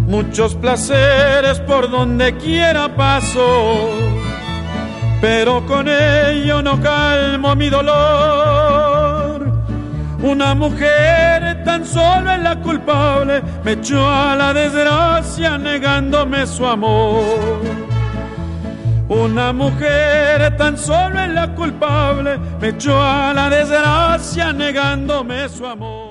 muchos placeres por donde quiera paso, pero con ello no calmo mi dolor. Una mujer tan solo es la culpable, me echó a la desgracia negándome su amor. Una mujer tan solo es la culpable, me echó a la desgracia negándome su amor.